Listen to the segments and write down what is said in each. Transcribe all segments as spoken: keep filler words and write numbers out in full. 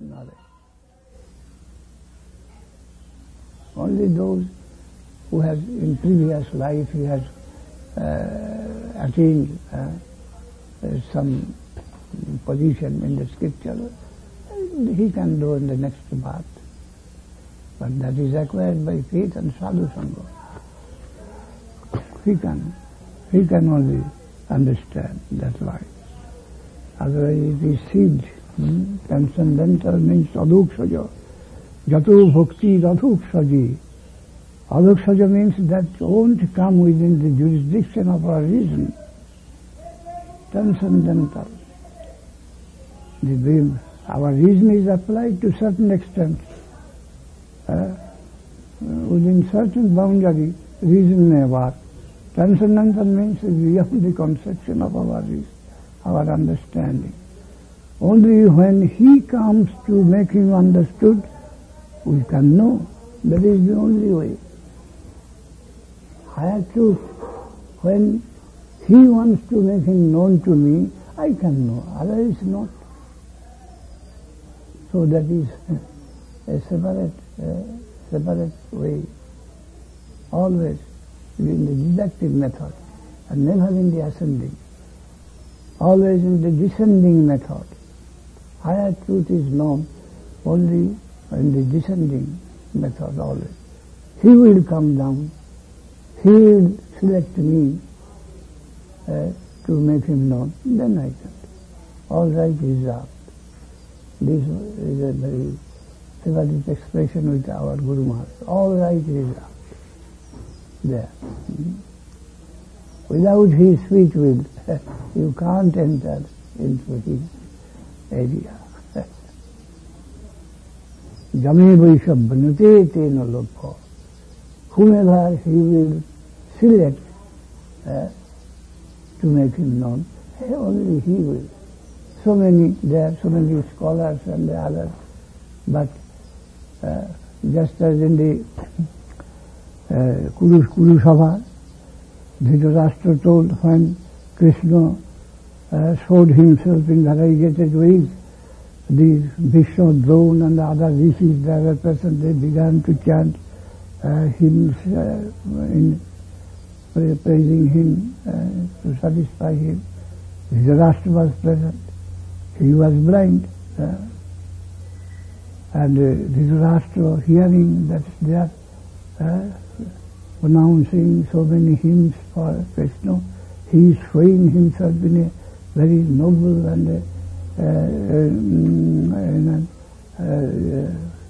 knowledge. Only those who have in previous life he has uh, attained uh, some position in the scripture, he can do in the next birth. But that is acquired by faith and sadhu sangha. He can, he can only understand that life. Otherwise it is seed. Hmm? Transcendental means aduksaja. Jato bhakti aduksaji. Aduksaja means that won't come within the jurisdiction of our reason. Transcendental. The, our reason is applied to certain extent. Uh, within certain boundary, reason may work. Transcendental means beyond the conception of our reason, our understanding. Only when he comes to make him understood, we can know. That is the only way. Higher truth, when he wants to make him known to me, I can know, otherwise not. So that is a separate, uh, separate way. Always in the deductive method, and never in the ascending. Always in the descending method. Higher truth is known only in the descending method always. He will come down. He will select me uh, to make him known. Then I can. All right reserved. This is a very favorite expression with our Guru Maharaj. All right reserved. There. Hmm? Without his sweet will, you can't enter into his area. Jame vaishabhanate tena lobha. Whomever he will select uh, to make him known, only he will. So many, there are so many scholars and the others, but uh, just as in the uh, Kuru, Kuru Sabha, Dhritarashtra told when Krishna uh, showed himself in variegated ways, the Bhishma, Drona and the other rishis that were present, they began to chant uh, hymns uh, in pra- praising him uh, to satisfy him. Dhritarashtra was present. He was blind. Uh, and uh, Dhritarashtra, hearing that they are uh, pronouncing so many hymns for Krishna, he is showing himself in a very noble and uh, uh, in a, uh,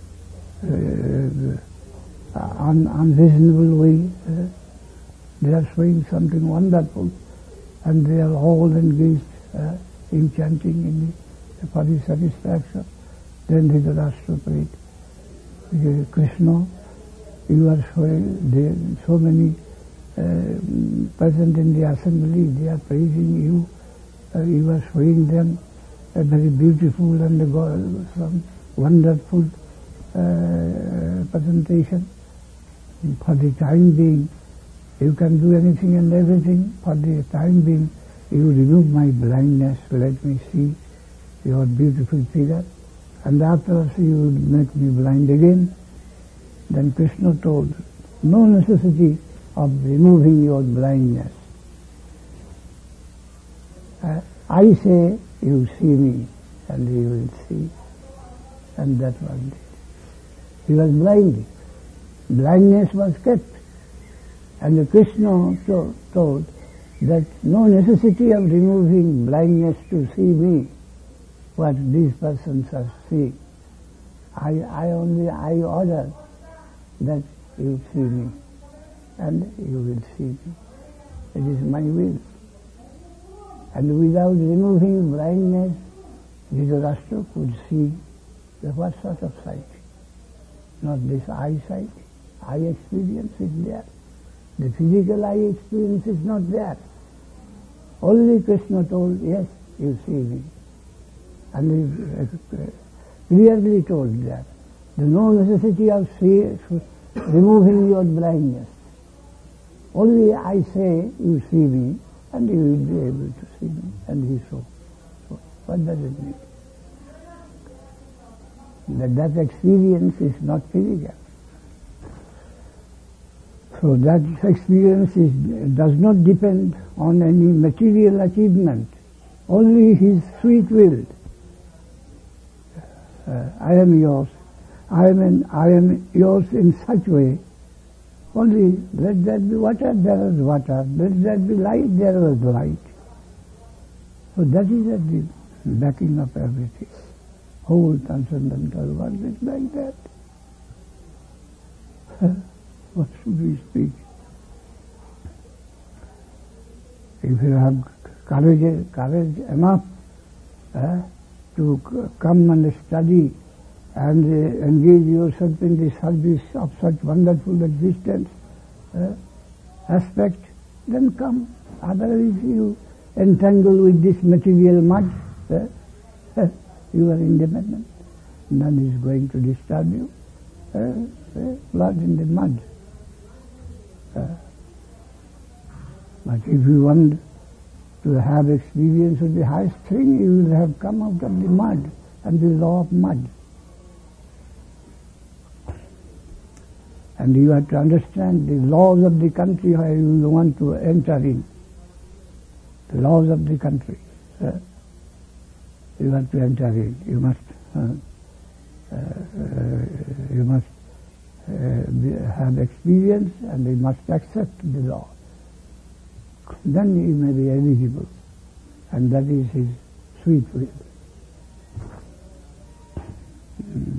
uh, un- unreasonable way. Uh, they are showing something wonderful, and they are all engaged uh, in chanting in the, for his satisfaction. Then Dhritarashtra prayed, uh, Krishna, you are showing, there so many uh, present in the assembly, they are praising you, uh, you are showing them a very beautiful and uh, some wonderful uh, presentation. For the time being, you can do anything and everything. For the time being, you remove my blindness, let me see your beautiful figure, and afterwards you will make me blind again. Then Krishna told, no necessity of removing your blindness. Uh, I say, you see me, and you will see. And that was it. He was blind. Blindness was kept. And the Krishna to, told that no necessity of removing blindness to see me, what these persons are seeing. I, I only, I order that you see me, and you will see me. It is my will. And without removing blindness, Dhritarashtra could see the what sort of sight? Not this eyesight. Eye experience is there. The physical eye experience is not there. Only Krishna told, yes, you see me. And he uh, clearly told that. There is no necessity of see, removing your blindness. Only I say, you see me, and you will be able to see me. And he saw. So, what does it mean? That, that experience is not physical. So that experience is, does not depend on any material achievement. Only his sweet will. Uh, I am yours. I am, in, I am yours in such way. Only let that be water, there was water. Let that be light, there was light. So that is at the backing of everything. Whole transcendental world is like that. What should we speak? If you have courage, courage enough uh, to c- come and study and uh, engage yourself in the service of such wonderful existence uh, aspect, then come. Otherwise you entangle with this material mud, uh, you are independent. None is going to disturb you. Uh, uh, blood in the mud. Uh, but if you want to have experience of the highest thing, you will have come out of the mud and the law of mud. And you have to understand the laws of the country where you want to enter in. The laws of the country. Uh, you have to enter in. You must, uh, uh, uh, you must uh, be, have experience, and you must accept the law. Then you may be eligible, and that is his sweet will. Mm.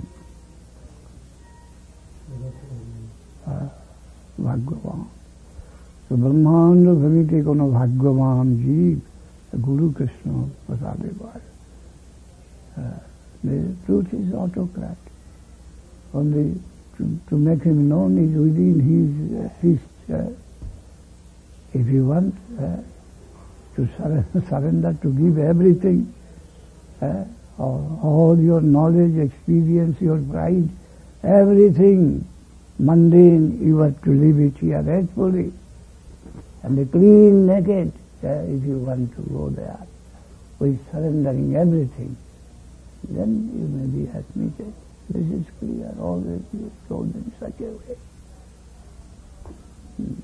Uh, Bhagavan. So Brahmanda Bhavite Kono Bhagavan Jeev, Guru Krishna Prasadevaya. Uh, the truth is autocrat. Only to, to make him known is within his uh, fist. Uh, if you want uh, to surrender, surrender, to give everything, uh, all, all your knowledge, experience, your pride, everything mundane, you have to leave it here rightfully. And the clean naked, uh, if you want to go there, with surrendering everything, then you may be admitted. This is clear, always is told in such a way. Hmm.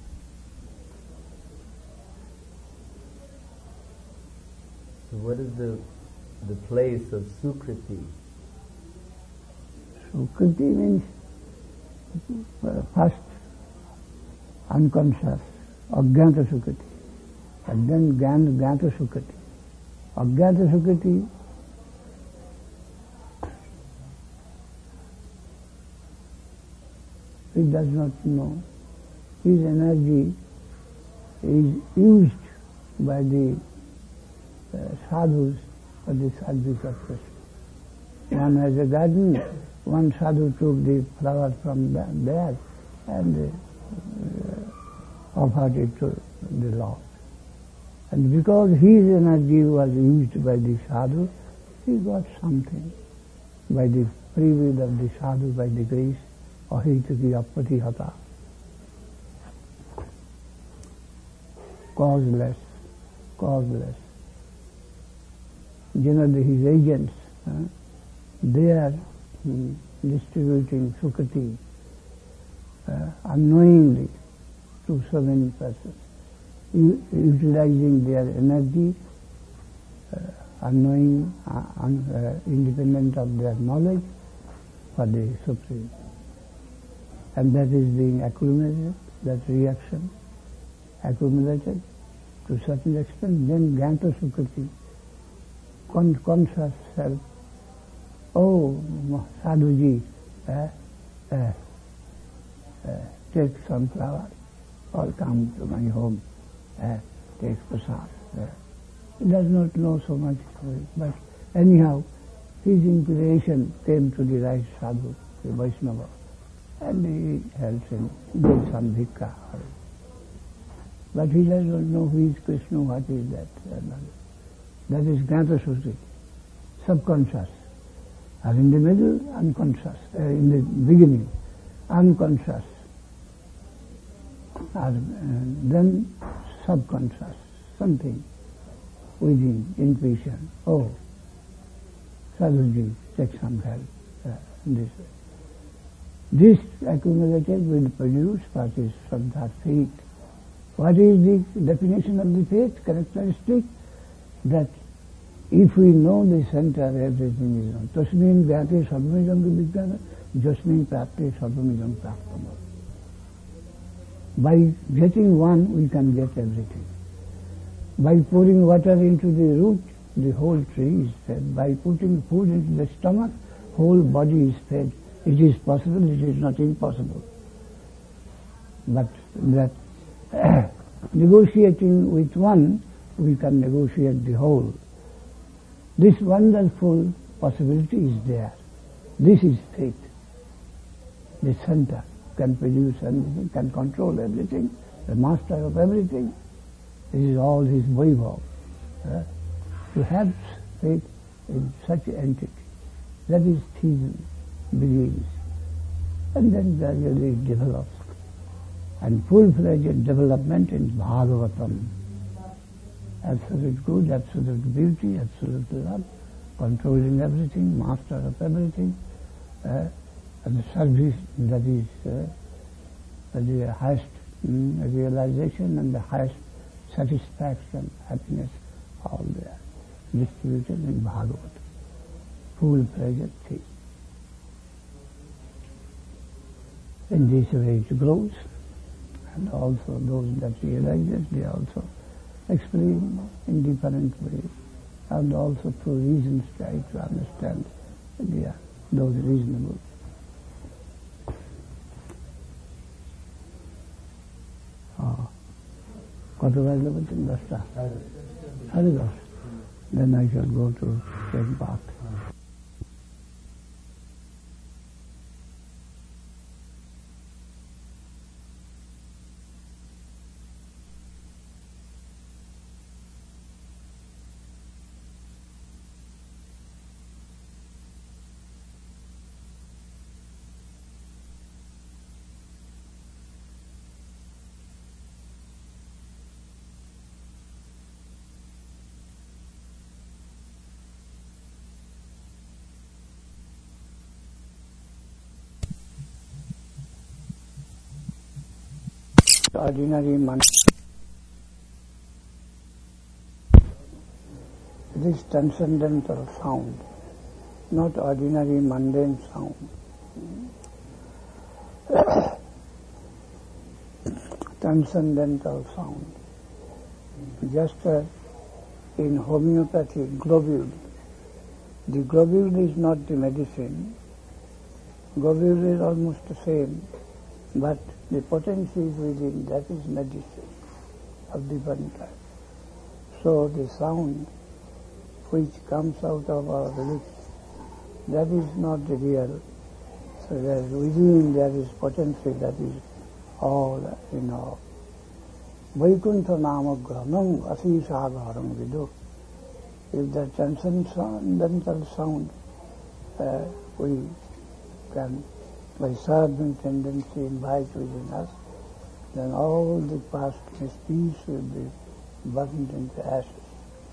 So what is the the place of Sukriti? Sukriti means uh, first unconscious, Ajnata Sukriti, and then Jnata Sukriti. Ajnata Sukriti he does not know. His energy is used by the uh, sadhus for the service of Krishna. One has a garden, one sadhu took the flower from there and uh, offered it to the Lord. And because his energy was used by the sadhu, he got something by the free will of the sadhu, by the grace. Ahitaki apatihata. Causeless, causeless. Generally his agents, uh, they are um, distributing Sukriti uh, unknowingly to so many persons, U- utilizing their energy, uh, unknowing, uh, un- uh, independent of their knowledge for the Supreme. And that is being accumulated, that reaction accumulated to a certain extent, then Jnata Sukriti, con- conscious self, oh, Sadhuji, eh, eh, eh, take some flower, or come to my home, eh, take prasad. Eh. He does not know so much of it, but anyhow, his inspiration came to the right sadhu, the Vaishnava. And he helps him, gives some bhikkhā. But he does not know who is Krishna, what is that. That is Jnata Sukriti, subconscious. And in the middle, unconscious. Uh, in the beginning, unconscious. And then subconscious, something within, intuition. Oh, Sadhuji, take some help. uh, this way. This accumulated will produce what is Shraddha, faith. What is the definition of the faith characteristic? That if we know the center, everything is known. Tasmin vyate sarvamidam vijnana, jasmin prapte sarvamidam praptam. By getting one, we can get everything. By pouring water into the root, the whole tree is fed. By putting food into the stomach, whole body is fed. It is possible, it is not impossible. But that negotiating with one, we can negotiate the whole. This wonderful possibility is there. This is faith. The center can produce everything, can control everything, the master of everything. This is all his vaibhav. Uh, to have faith in such an entity, that is theism begins, and then gradually it develops. And full-fledged development in Bhagavatam. Absolute good, absolute beauty, absolute love, controlling everything, master of everything, uh, and the service that is uh, the highest mm, realization and the highest satisfaction, happiness, all there, distributed in Bhagavatam. Full-fledged thing. In this way it grows, and also those that realize it, they also explain in different ways, and also through reasons try to understand they are those reasonable. কত বাজলো বলছেন? দশটা সাড়ে দশ. Then I shall go to take bath. Ordinary man. This transcendental sound, not ordinary mundane sound. Transcendental sound. Just as in homeopathy, globule. The globule is not the medicine. Globule is almost the same, but the potency is within, that is medicine of different types. So the sound which comes out of our lips, that is not the real. So that within there is potency, that is all in all. Vaikuntha nama granam asisagaram vidu. If the transcendental sound uh, we can by sadhana tendency invite within us, then all the past misdeeds will be burned into ashes.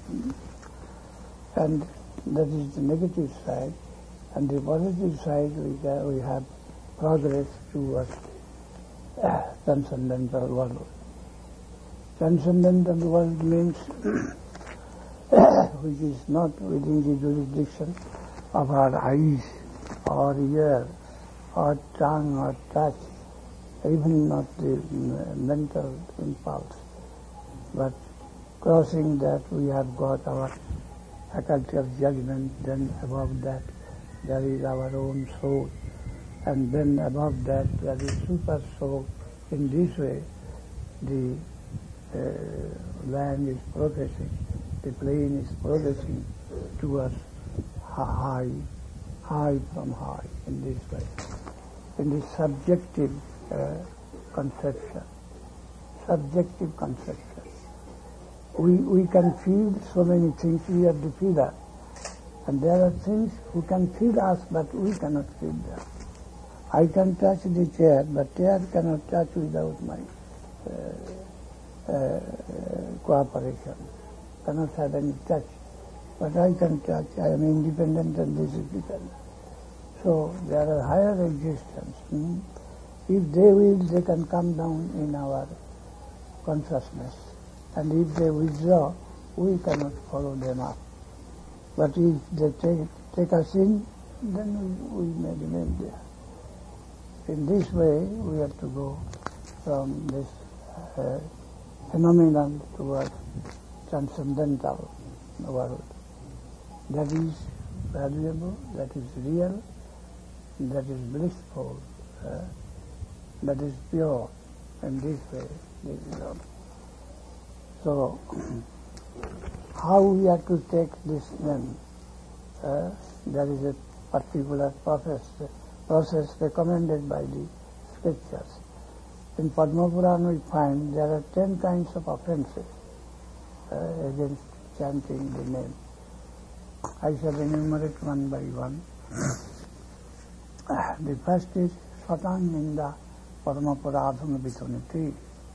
And that is the negative side. And the positive side, we, can, we have progress towards uh, transcendental world. Transcendental world means which is not within the jurisdiction of our eyes or ears or tongue or touch, even not the mental impulse, but crossing that we have got our faculty of judgment, then above that there is our own soul, and then above that there is super soul. In this way the uh, land is progressing, the plane is progressing towards high, high from high in this way. In this subjective uh, conception, subjective conception. We, we can feel so many things, we are the feeler. And there are things who can feel us, but we cannot feel them. I can touch the chair, but chair cannot touch without my uh, uh, cooperation, cannot have any touch. But I can touch, I am independent and this is dependent. So there are higher existence. Hmm? If they will, they can come down in our consciousness. And if they withdraw, we cannot follow them up. But if they take, take us in, then we, we may remain there. In this way, we have to go from this uh, phenomenon towards transcendental world. That is valuable, that is real, that is blissful, uh, that is pure. In this way, this is all. So, how we have to take this then? Uh, there is a particular process, process recommended by the scriptures. In Padma Purana we find there are ten kinds of offenses uh, against chanting the name. I shall enumerate one by one. The first is Satang Ninda Padma Puradhana Vituniti.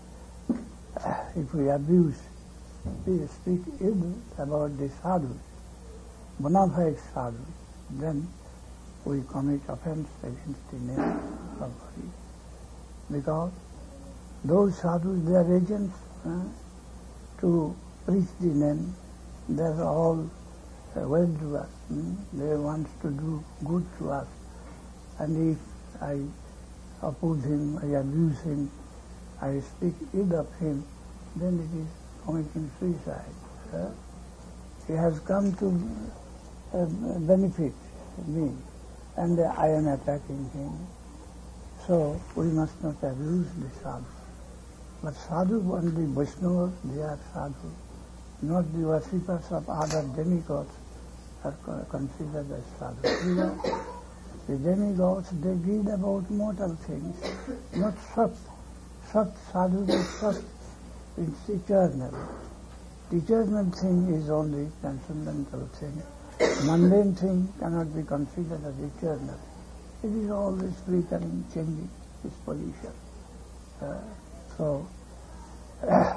If we abuse, we speak ill about the sadhus, bona fide sadhus, then we commit offense against the name of Hari. Because those sadhus, they are agents uh, to preach the name. They are all uh, well-doers. Hmm? They want to do good to us. And if I oppose him, I abuse him, I speak ill of him, then it is committing suicide. Uh, he has come to uh, benefit me, and I am attacking him. So we must not abuse the sadhu. But sadhu, only Vaishnavas, they are sadhu. Not the worshippers of other demigods are considered as sadhu. Because the demigods, they read about mortal things, not sat. Sat, sadhu is sat, it's eternal. The eternal thing is only transcendental thing. Mundane thing cannot be considered as eternal. It is always flickering, changing its position. Uh, so, uh,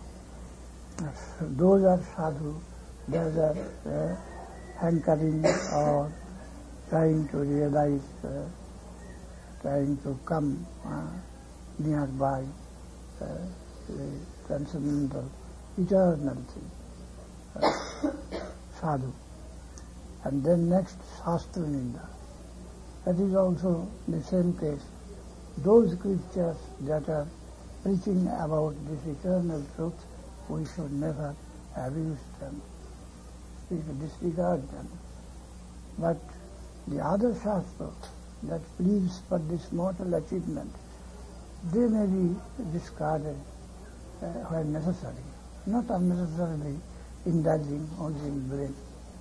those are sadhu, those are uh, hankering or trying to realize, uh, trying to come uh, nearby uh, the transcendental, eternal thing, uh, sadhu. And then next, Shastra Ninda. That is also the same case. Those scriptures that are preaching about this eternal truth, we should never abuse them, we should disregard them. But the other Shastras that pleads for this mortal achievement, they may be discarded uh, when necessary, not unnecessarily indulging only in brain.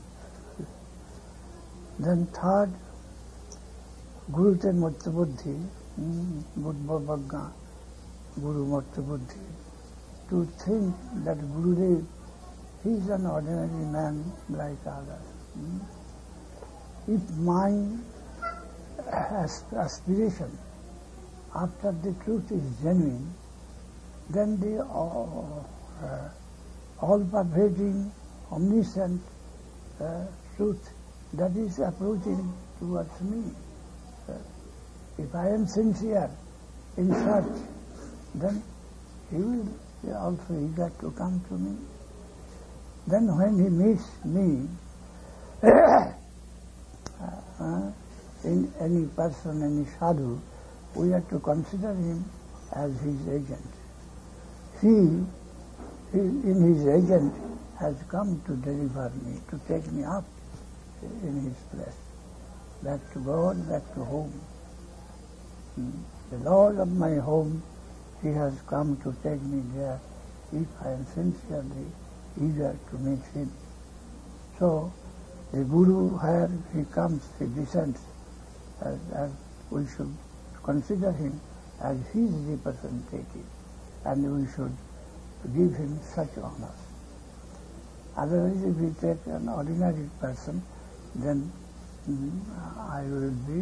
Then third, Guru te Motta Buddhi, Buddha Bhagga, Guru Motta Buddhi. To think that Gurudev, he is an ordinary man like others. If my aspiration after the truth is genuine, then the all, uh, all-pervading, omniscient uh, truth that is approaching towards me. Uh, if I am sincere in search, then he will be also eager to come to me. Then when he meets me, uh, in any person, any sadhu, we have to consider him as his agent. He, he, in his agent, has come to deliver me, to take me up in his place, back to God, back to home. The Lord of my home, he has come to take me there if I am sincerely eager to meet him. So, the Guru, where he comes, he descends, as, as we should consider him as his representative, and we should give him such honors. Otherwise, if we take an ordinary person, then mm, I will be,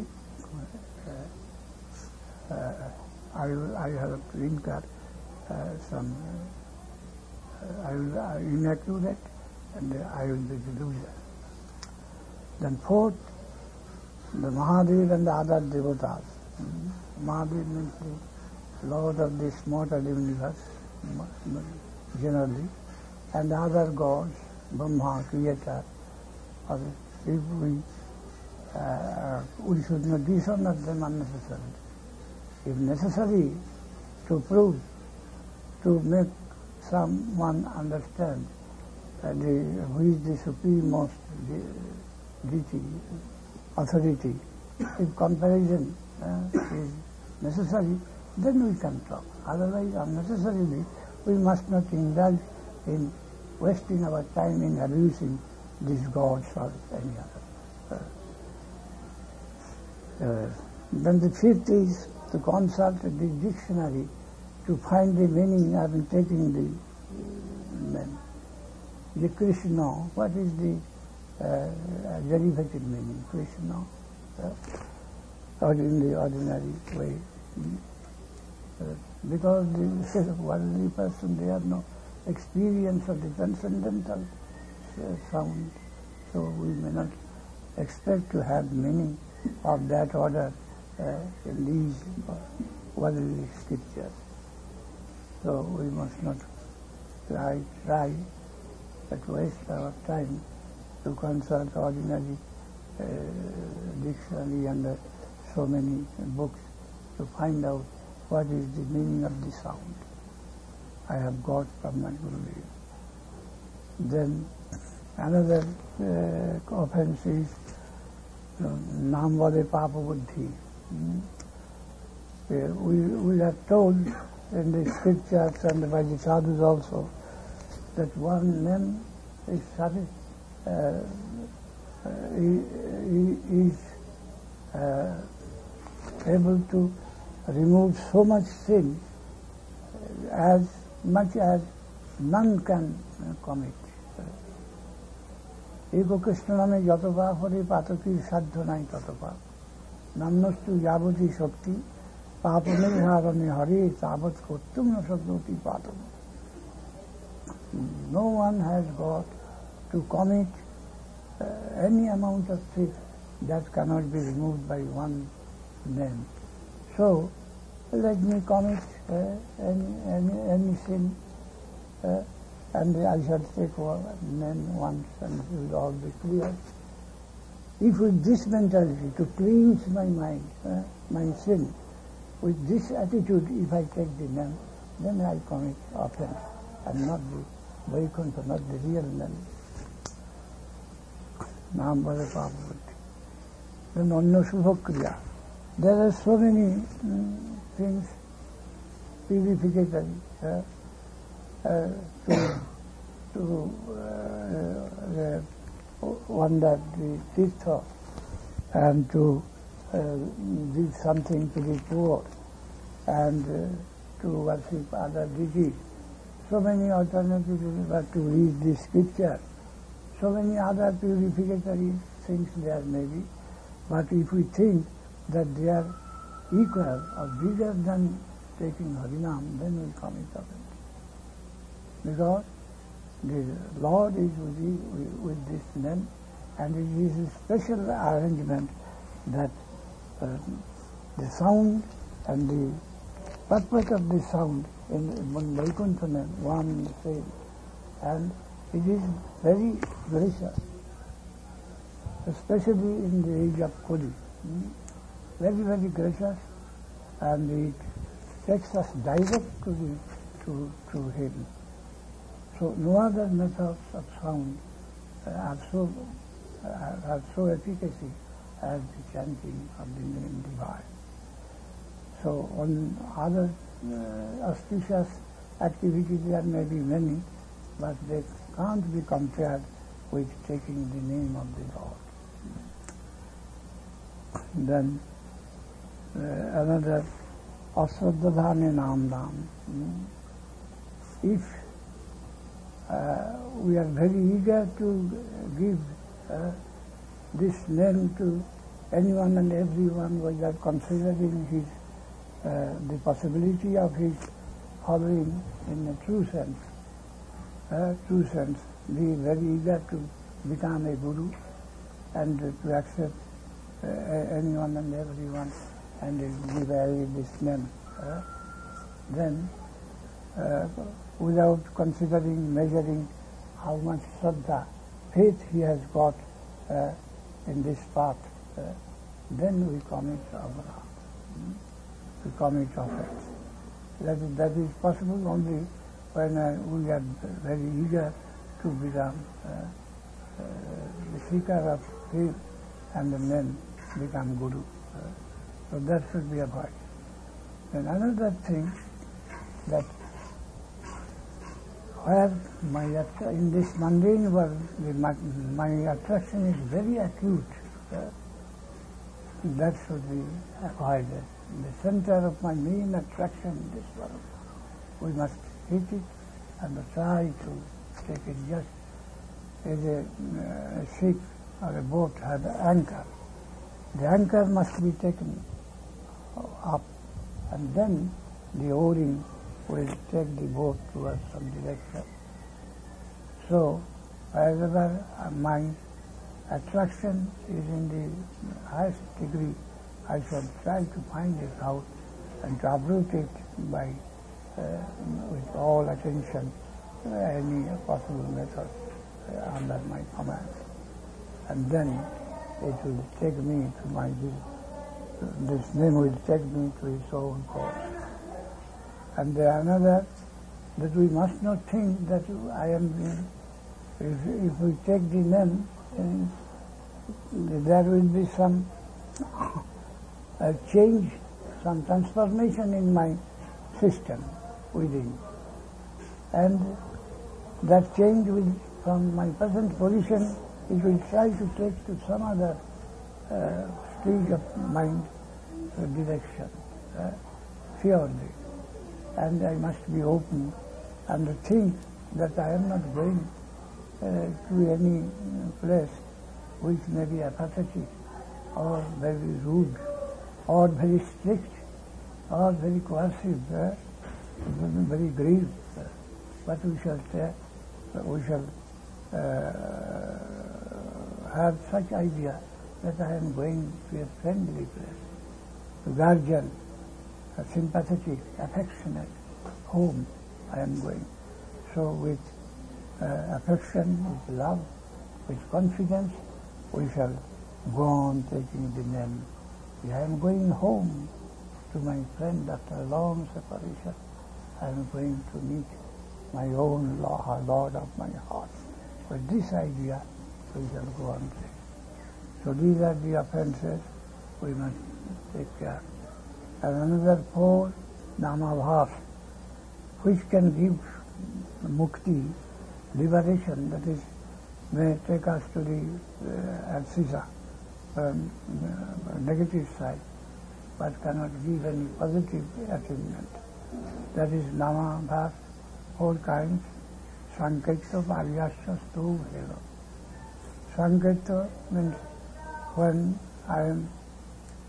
uh, uh, I will, I have to incur uh, some, uh, I will uh, inaccurate, and uh, I will be the loser. Then fourth, the Mahadev and the other devatas. Mahadev means the Lord of this mortal universe, generally, and the other gods, Brahma, creator. Or if we, uh, we should not dishonor them unnecessarily. If necessary, to prove, to make someone understand uh, the, who is the supreme deity, authority. If comparison uh, is necessary, then we can talk. Otherwise, unnecessarily, we must not indulge in wasting our time in abusing these gods or any other. Uh, uh, then the fifth is to consult the dictionary to find the meaning. I am taking the name. The Krishna, what is the uh, derivative meaning? Krishna, uh, or in the ordinary way. Uh, because the worldly person, they have no experience of the transcendental uh, sound, so we may not expect to have meaning of that order uh, in these worldly scriptures. So we must not try, try but waste our time to consult ordinary uh, dictionary and uh, so many books to find out what is the meaning of the sound I have got from my Gurudev. Then another uh, offense is Nam Vade Papa Buddhi. Hmm? We, we are told in the scriptures and by the sadhus also that one name is sufficient, uh, uh, he, he is uh, able to remove so much sin as much as none can uh, commit. Ego Krishna name jato paap hore pataki sadhya nai tato paap. Namnastu yabati shakti papane harane hare tabat kottum na sadhoti patam. No one has got to commit uh, any amount of sin that cannot be removed by one name. So, let me commit uh, any, any, any sin uh, and I shall take one name once and it will all be clear. If with this mentality, to cleanse my mind, uh, my sin, with this attitude, if I take the name, then I commit offense and not the Vaikuntha, not the real name. Nam Vade Papa Buddhi. Then Anna Shubha Kriya. There are so many um, things purificatory uh, uh, to, to uh, uh, wander the tirtha and to uh, give something to the poor and uh, to worship other deities. So many alternatives, but to read the scripture. So many other purificatory things there may be. But if we think that they are equal or bigger than taking Harinam, then we commit offense. Because the Lord is with, the, with this name, and it is a special arrangement that uh, the sound and the purpose of the sound in one Vaikuntha name, one and the same, and it is very gracious, especially in the age of Kali. Hmm? Very, very gracious, and it takes us direct to the, to, to Him. So no other methods of sound uh, are so uh, are so efficacy as the chanting of the name divine. So on other uh, auspicious activities there may be many, but they can't be compared with taking the name of the Lord. Then uh, another Aswadadhane Namdam. If uh, we are very eager to give uh, this name to anyone and everyone, we are considering his uh, the possibility of his following in a true sense. Uh, true sense, be very eager to become a guru and uh, to accept uh, anyone and everyone and we vary this name. Uh, then, uh, without considering, measuring how much Shraddha, faith he has got uh, in this path, uh, then we commit Abra, we commit offense. That is, that is possible only when uh, we are very eager to become uh, uh, the seeker of faith and then become Guru. Uh, so that should be avoided. Then another thing, that where my in this mundane world my, my attraction is very acute, uh, that should be avoided. The center of my main attraction in this world, we must hit it and try to take it just as a, uh, a ship or a boat has an anchor. The anchor must be taken up, and then the oaring will take the boat towards some direction. So, wherever my attraction is in the highest degree, I shall try to find it out and to uproot it by, uh, with all attention, uh, any possible method uh, under my command. And then it will take me to my will. This name will take me to its own course. And there another, that we must not think that I am, if, if we take the name, then there will be some uh, change, some transformation in my system within. And that change will, from my present position, it will try to take to some other uh, stage of mind uh, direction, uh, surely. And I must be open and think that I am not going uh, to any place which may be apathetic or very rude or very strict or very coercive, uh, very grave. Uh, but we shall say, uh, we shall uh, have such idea that I am going to a friendly place, to guardian, a sympathetic, affectionate home I am going. So with uh, affection, with love, with confidence, we shall go on taking the name. I am going home to my friend after a long separation. I am going to meet my own Lord of my heart. With this idea, we shall go on taking. So these are the offenses we must take care. And another four, Namabhas, which can give mukti, liberation, that is, may take us to the uh, Arsisa, um, uh, negative side, but cannot give any positive achievement. That is Namabhas, four kinds, Sanketya, Paryasya, Stu, Hero. Sanketya means when I am uh,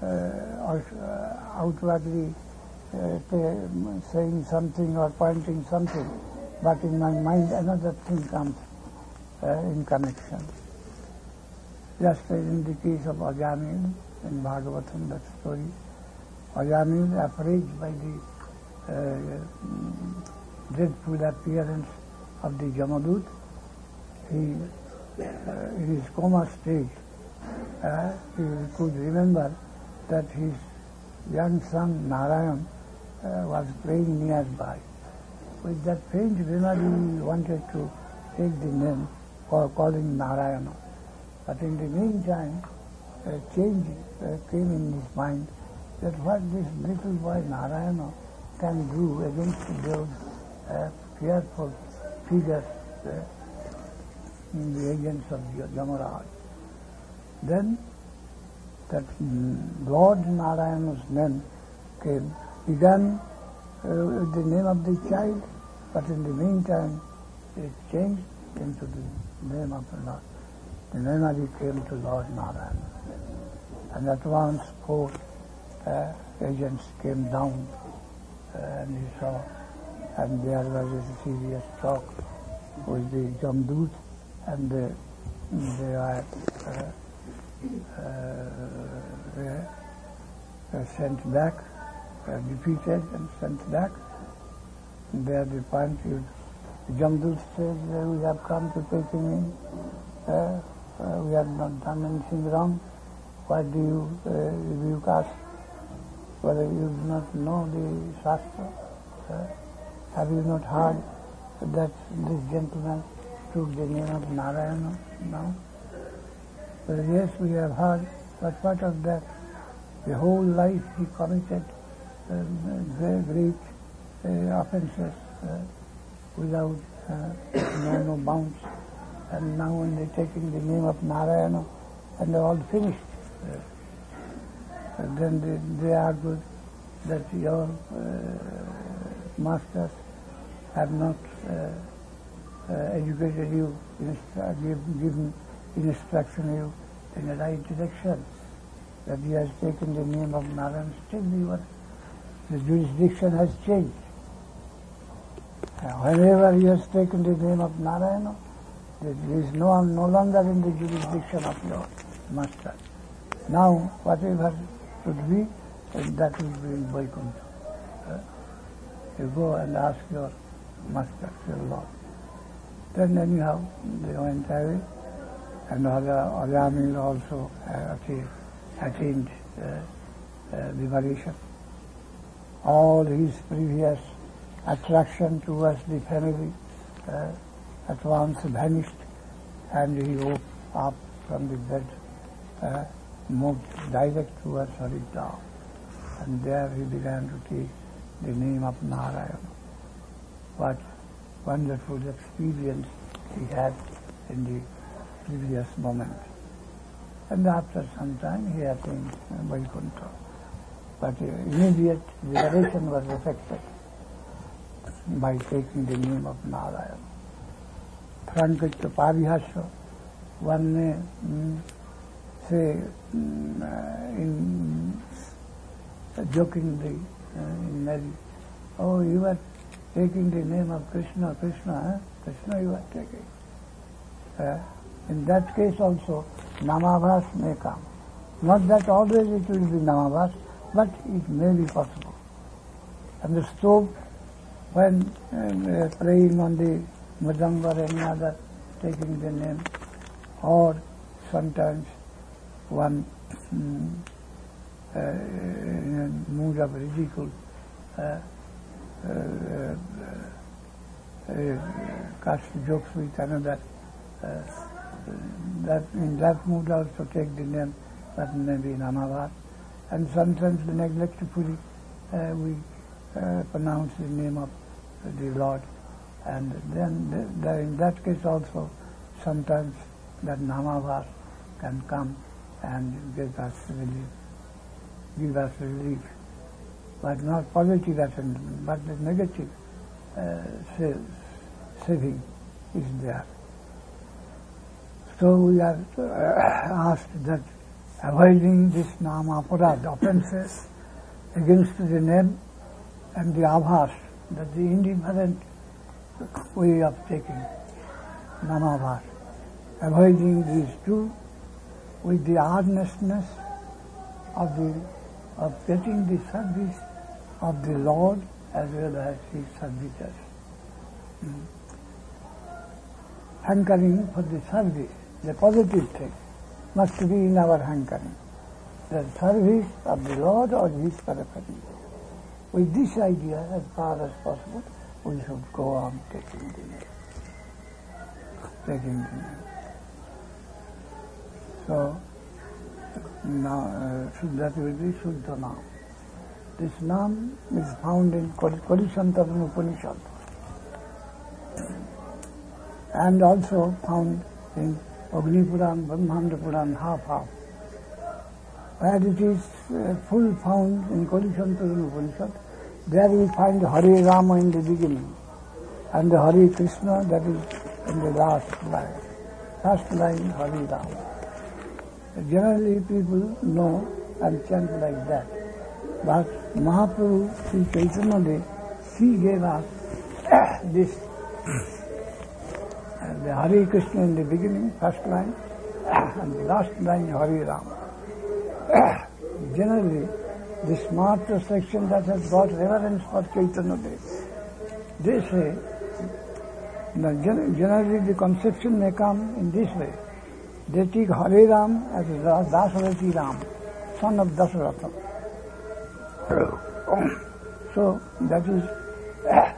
uh, outwardly uh, saying something or pointing something, but in my mind another thing comes uh, in connection. Just as in the case of Ajamil in Bhagavatam, that story, Ajamil, afraid by the uh, dreadful appearance of the Jamadut, he, uh, in his coma stage, uh, he could remember that his young son Narayan uh, was playing nearby. With that faint memory, he wanted to take the name for calling Narayana. But in the meantime, a change uh, came in his mind that what this little boy Narayana can do against those uh, fearful figures uh, in the agents of Yamaraj. Then that Lord Narayana's name came, began uh, with the name of the child, but in the meantime it changed into the name of the Lord. The memory came to Lord Narayana. And at once four uh, agents came down uh, and he saw, and there was a serious talk with the Jamdut, and they, they were uh, uh, sent back, were defeated and sent back. There they point you, Jamdul says, uh, we have come to take him in. Uh, uh, we have not done anything wrong. Why do you uh, rebuke us? Whether you do not know the Shastra? Uh, have you not heard that this gentleman took the name of Narayana now? Well, yes, we have heard, but what of that? The whole life he committed uh, very great uh, offences uh, without uh, no, no bounds. And now when they're taking the name of Narayana and they're all finished, uh, and then they, they argued that your uh, masters have not uh, uh, educated you, instru- give, given instruction you in the right direction, that he has taken the name of Narayana. Still the, the jurisdiction has changed. And whenever he has taken the name of Narayana, he is no, no longer in the jurisdiction of your master. Now, whatever should be, that will be in Vaikuntha. Uh, you go and ask your master, your Lord. Then anyhow, they went away, and Ajamil also uh, attained, attained uh, uh, liberation. All his previous attraction towards the family uh, at once vanished, and he woke up from the bed, uh, moved direct towards Haridwar, and there he began to take the name of Narayana. What wonderful experience he had in the previous moment. And after some time he attained Vaikuntha. But uh, immediate liberation was effected by taking the name of Narayana. Frankitya Parihasya, one may mm, say mm, uh, in uh, jokingly uh, in marriage, oh, you are taking the name of Krishna, Krishna, eh? Krishna you are taking. Uh, in that case also, Namabhas may come. Not that always it will be Namabhas, but it may be possible. And the stove, when uh, praying on the Mridanga or any other, taking the name, or sometimes one um, uh, in a mood of ridicule, uh, uh, uh, uh, cast jokes with another, uh, that in that mood also take the name, that may be Namabhas. And sometimes neglectfully uh, we uh, pronounce the name of the Lord, and then the, the, in that case also sometimes that Namabhas can come and give us relief, give us relief, but not positive attendance, but the negative uh, saving is there. So we are uh, asked that avoiding this nama aparad, offences against the name and the abhas, that the indifferent way of taking namabhas, avoiding these two with the earnestness of the of getting the service of the Lord as well as his servitors. Mm. Hankering for the service, the positive thing, must be in our hankering. The service of the Lord or his paraphernalia. With this idea, as far as possible, we should go on taking the name. Taking the name. So, now, uh, that will be Shuddha Nam. This Nam is found in Kolisantara Upanishad and also found in Agni Puran, Brahmanda Puran, half-half. Where it is uh, full found in Kolisantara Upanishad, there we find Hare Rama in the beginning and the Hare Krishna, that is in the last line. Last line, Hare Rama. Generally people know and chant like that. But Mahaprabhu, Sri Chaitanya Dev, he gave us this, uh, the Hare Krishna in the beginning, first line, and the last line, Hare Rama. Generally, the smarter section that has got reverence for Chaitanya Dev, they say, that generally the conception may come in this way. They take Hare Ram as Dasarathi Ram, son of Dasharatha. So that is uh,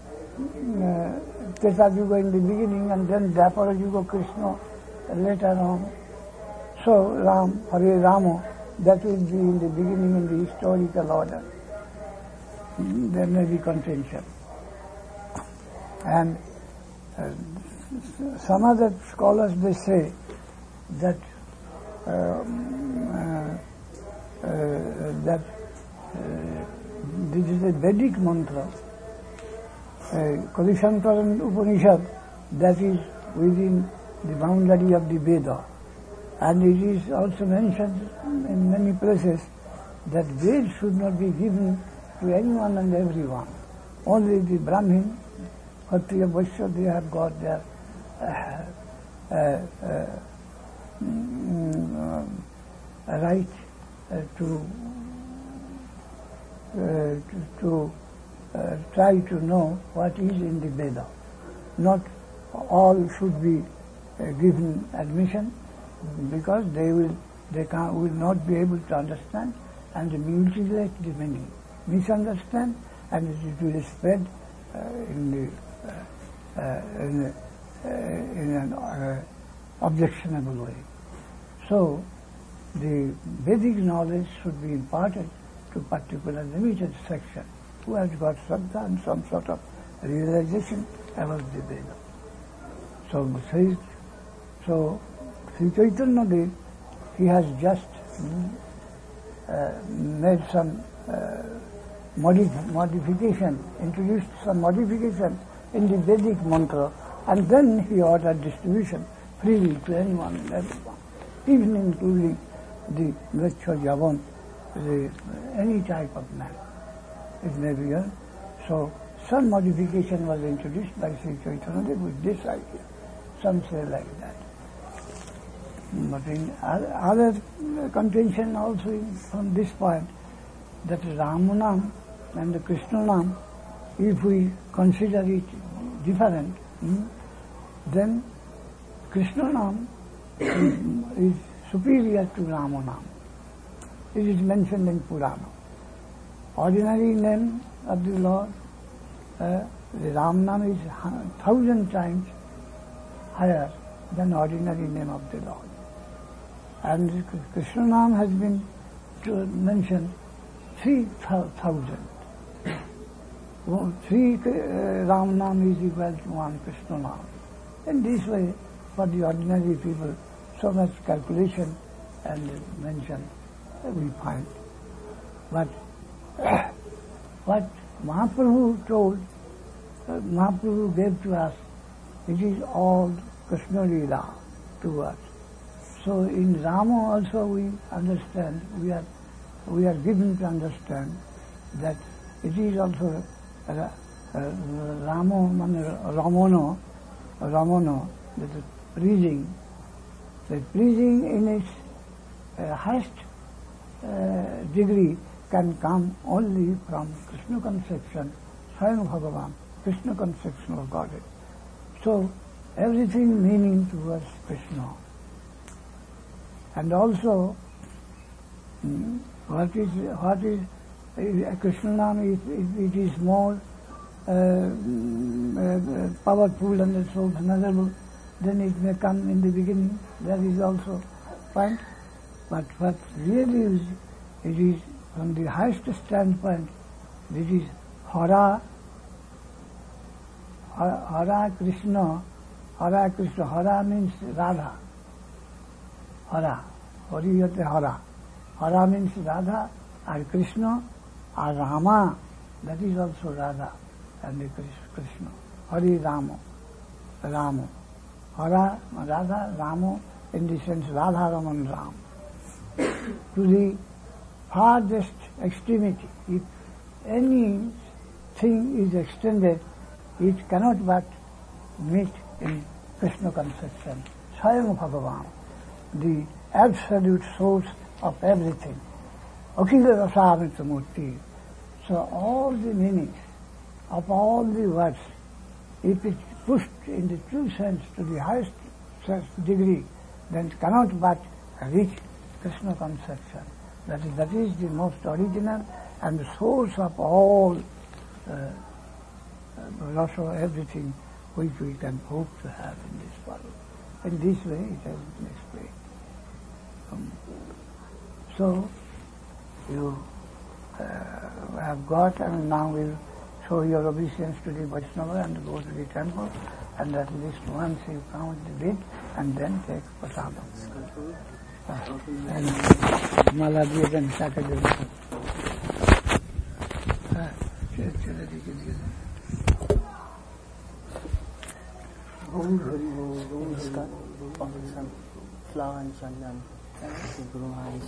Treta Yuga in the beginning and then Dwapara Yuga Krishna later on. So Ram, Hare Rama, that will be in the beginning in the historical order. There may be contention. And uh, some other scholars, they say that um, uh, uh, that uh, this is a Vedic mantra, uh, Kadishankaran Upanishad, that is within the boundary of the Veda. And it is also mentioned in many places that Veda should not be given to anyone and everyone. Only the Brahmin, Kshatriya, Vaishya, they have got their uh, uh, uh, mm, uh, right uh, to uh, to, to uh, try to know what is in the Veda. Not all should be uh, given admission, because they will they can will not be able to understand and mutilate the meaning, misunderstand, and it will spread uh, in the uh, uh, in, uh, in an uh, objectionable way. So the Vedic knowledge should be imparted to particular limited section who has got Shraddha and some sort of realization about the Veda. So says so. Sri Chaitanya Dev, he has just mm, uh, made some uh, modif- modification, introduced some modification in the Vedic mantra, and then he ordered distribution freely to anyone and everyone, even including the Mricha Javan, the, any type of man. It may be, uh, so some modification was introduced by Sri Chaitanya Dev with this idea. Some say like that. But in other contention also in, from this point, that Ramanam and the Krishnanam, if we consider it different, hmm, then Krishnanam is, is superior to Ramanam. It is mentioned in Purana. Ordinary name of the Lord, uh, the Ramanam is a thousand times higher than ordinary name of the Lord. And Krishna Nam has been mentioned three thousand. Three uh, Ram Nam is equal to one Krishna Nam. In this way, for the ordinary people, so much calculation and mention we find. But what Mahaprabhu told, uh, Mahaprabhu gave to us, it is all Krishna Leela to us. So in Rama also we understand, we are we are given to understand that it is also uh, uh, Ramo, Ramono, Ramono, that is pleasing. That pleasing in its uh, highest uh, degree can come only from Krishna conception, Swayam Bhagavan, Krishna conception of Godhead. So everything meaning towards Krishna. And also, hmm, what is what is uh, Krishna Nam? It, it, it is more uh, uh, powerful and so venerable. Then it may come in the beginning. That is also point. But what really is, it is from the highest standpoint. This is Hara, Hara Krishna. Hara Krishna. Hara means Radha. Hara. Hariyate Hara. Hara means Radha, and Krishna, and Rama, that is also Radha, and the Krishna. Hari Rama. Rama. Hara, Radha, Rama, in the sense Radha Raman Ram. To the farthest extremity, if any thing is extended, it cannot but meet in Krishna conception. Swayam Bhagavan, the absolute source of everything. Akhila Rasamrita Murti. So all the meanings of all the words, if it pushed in the true sense to the highest degree, then it cannot but reach Krishna conception. That is, that is the most original and the source of all uh, also everything which we can hope to have in this world. In this way it has been explained. Um, so you uh, have got, and now we'll show your obedience to the Vaishnava and go to the temple, and at least once you count the bit and then take prasadam. Uh, and Maladi can start again. Flower and chandan, Guru Maharaj.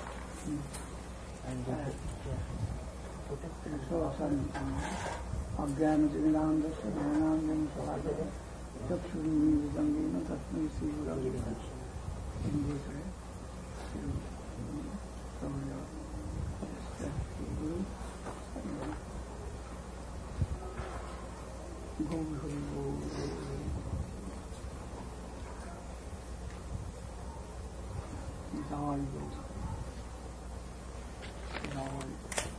So some Agyan Jivinandasya, Jivinandam Savadaya, Chakshuni Vijangina, Tasmi Sivuragita. In this way, so your Guru, go Guru. It's all good. It's all good.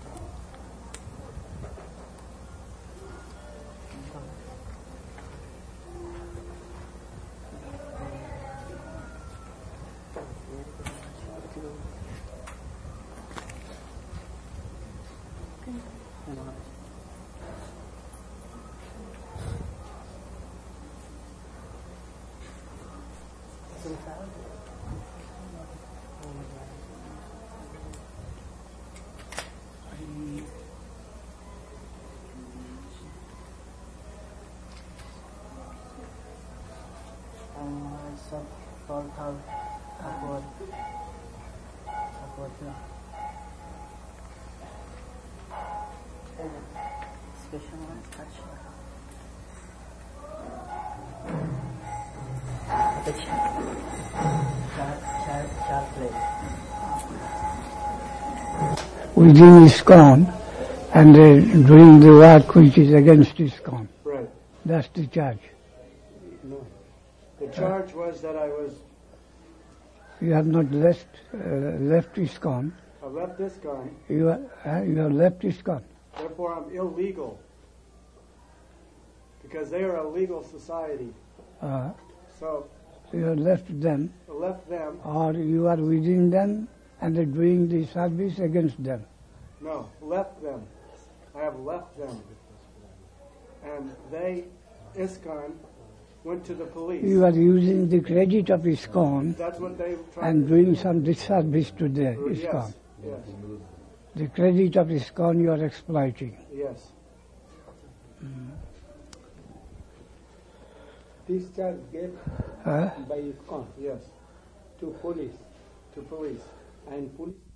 Upward, upward, upward. Special one, touch. The sharp, sharp, sharp place. Within ISKCON, and uh, doing the work which is against ISKCON. Right. That's the charge. No. The charge was that I was. You have not left uh, left ISKCON. I left ISKCON. You are, uh, you have left ISKCON. Therefore, I'm illegal because they are a legal society. Uh, So you have left them, I left them. or you are within them and are doing the service against them. No, left them. I have left them, and they, ISKCON, went to the police. You are using the credit of ISKCON That's what they tried and to doing do. some disservice to the ISKCON. Yes, yes, The credit of ISKCON you are exploiting. yes. This charge given Huh? by ISKCON Yes, to police, to police. and police